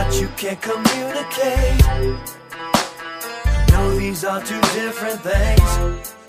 but you can't communicate. No, these are two different things.